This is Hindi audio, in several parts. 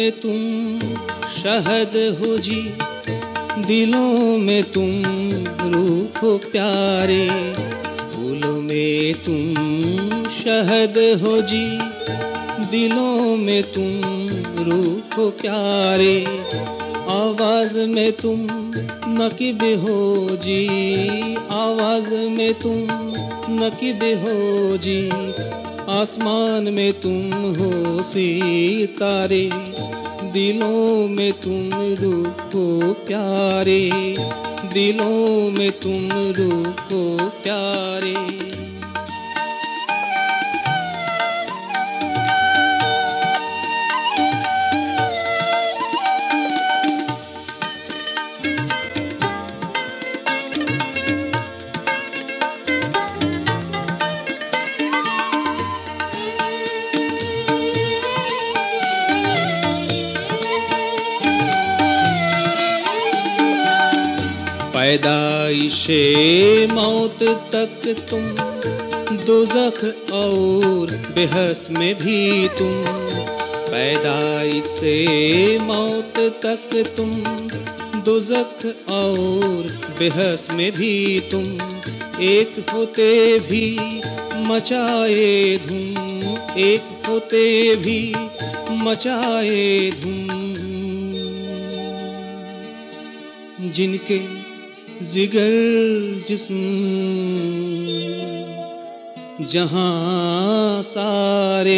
में तुम शहद हो जी, दिलों में तुम रूह हो प्यारे। फूलों में तुम शहद हो जी, दिलों में तुम रूह हो प्यारे। आवाज़ में तुम नकीब हो जी, आवाज़ में तुम नकीब हो जी। आसमान में तुम हो सितारे, दिलों में तुम रूह हो प्यारे। दिलों में तुम रूह हो प्यारे। पैदाइशे मौत तक तुम, दोज़ख और बेहस में भी तुम। पैदाइशे मौत तक तुम, दोज़ख और बेहस में भी तुम। एक होते भी मचाए धूम, एक होते भी मचाए धूम। जिनके जिगर जिस्म जहां सारे,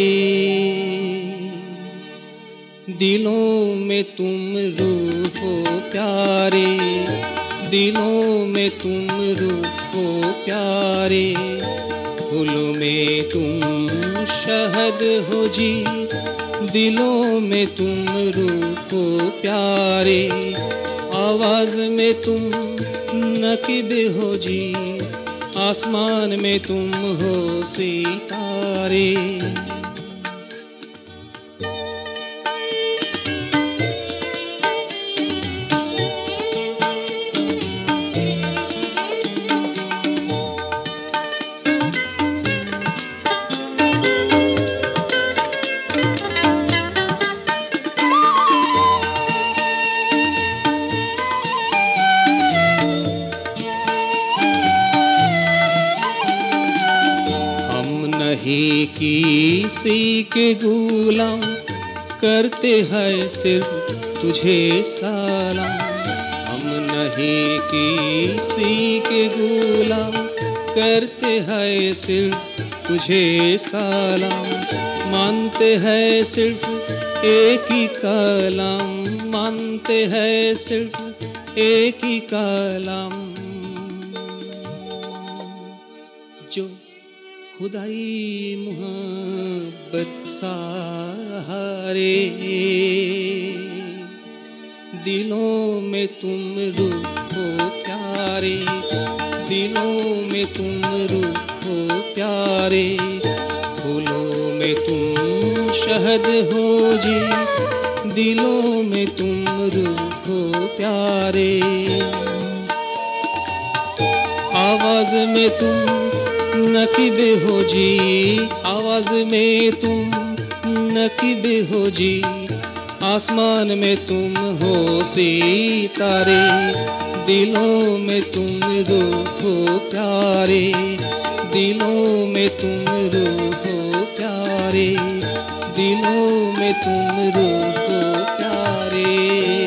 दिलों में तुम रूह हो प्यारे। दिलों में तुम रूह हो प्यारे। फूलों में तुम शहद हो जी, दिलों में तुम रूह हो प्यारे। आवाज़ में तुम नकीब हो जी, आसमान में तुम हो सितारे। नहीं किसी के गुलाम, करते हैं सिर्फ तुझे सलाम। हम नहीं किसी के गुलाम, करते हैं सिर्फ तुझे सलाम। मानते हैं सिर्फ एक ही कलाम, मानते हैं सिर्फ एक ही कलाम। जो खुदाई मोहब्बत सहारे, दिलों में तुम रूह हो प्यारे। दिलों में तुम रूह हो प्यारे। फूलों में तुम शहद हो जी, दिलों में तुम रूह हो प्यारे। आवाज़ में तुम नकीब हो जी, आवाज़ में तुम नकीब हो जी। आसमान में तुम हो सितारे, दिलों में तुम रूह हो प्यारे। दिलों में तुम रूह हो प्यारे। दिलों में तुम रूह हो प्यारे।